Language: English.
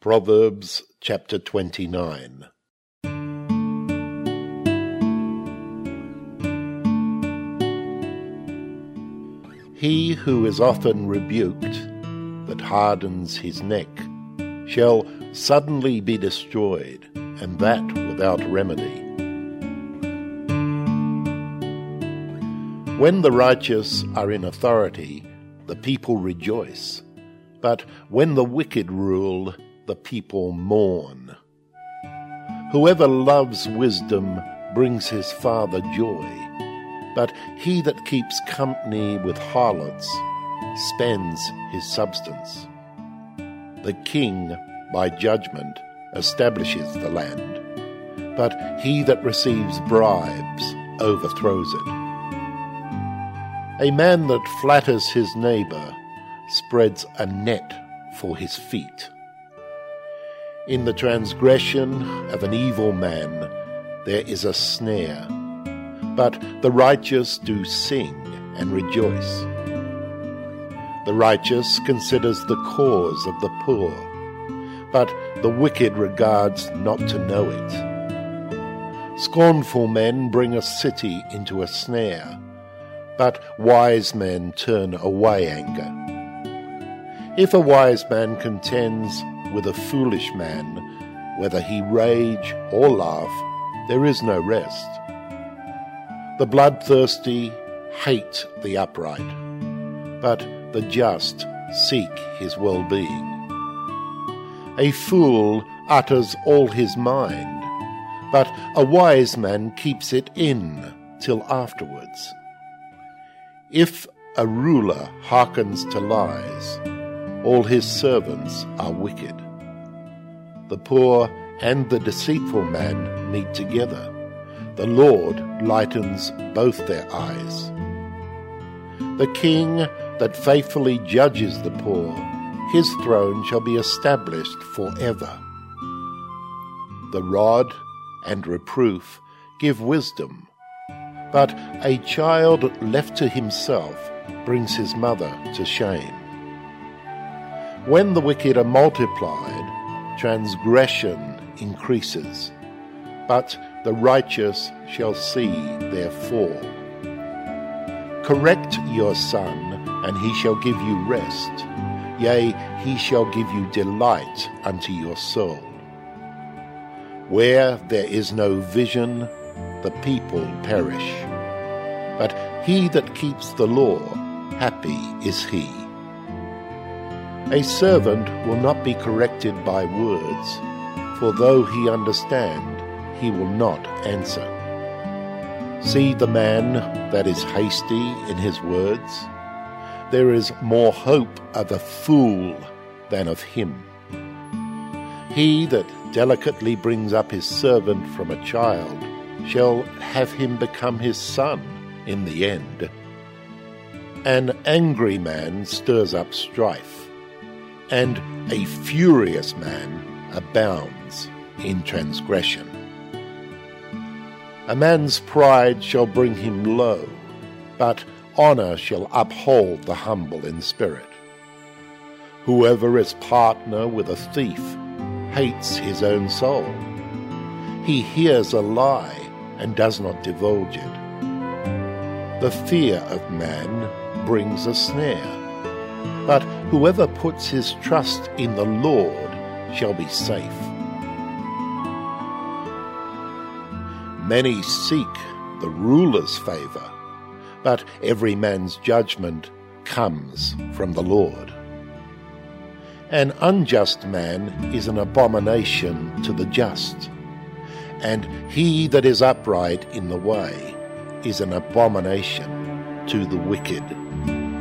Proverbs chapter 29. He who is often rebuked, that hardens his neck, shall suddenly be destroyed, and that without remedy. When the righteous are in authority, the people rejoice, but when the wicked rule, the people mourn. Whoever loves wisdom brings his father joy, but he that keeps company with harlots spends his substance. The king, by judgment, establishes the land, but he that receives bribes overthrows it. A man that flatters his neighbour spreads a net for his feet. In the transgression of an evil man there is a snare, but the righteous do sing and rejoice. The righteous considers the cause of the poor, but the wicked regards not to know it. Scornful men bring a city into a snare, but wise men turn away anger. If a wise man contends with a foolish man, whether he rage or laugh, there is no rest. The bloodthirsty hate the upright, but the just seek his well-being. A fool utters all his mind, but a wise man keeps it in till afterwards. If a ruler hearkens to lies, all his servants are wicked. The poor and the deceitful man meet together. The Lord lightens both their eyes. The king that faithfully judges the poor, his throne shall be established forever. The rod and reproof give wisdom, but a child left to himself brings his mother to shame. When the wicked are multiplied, transgression increases, but the righteous shall see their fall. Correct your son, and he shall give you rest. Yea, he shall give you delight unto your soul. Where there is no vision, the people perish. But he that keeps the law, happy is he. A servant will not be corrected by words, for though he understand, he will not answer. See the man that is hasty in his words. There is more hope of a fool than of him. He that delicately brings up his servant from a child shall have him become his son in the end. An angry man stirs up strife, and a furious man abounds in transgression. A man's pride shall bring him low, but honour shall uphold the humble in spirit. Whoever is partner with a thief hates his own soul. He hears a lie and does not divulge it. The fear of man brings a snare, but whoever puts his trust in the Lord shall be safe. Many seek the ruler's favour, but every man's judgment comes from the Lord. An unjust man is an abomination to the just, and he that is upright in the way is an abomination to the wicked.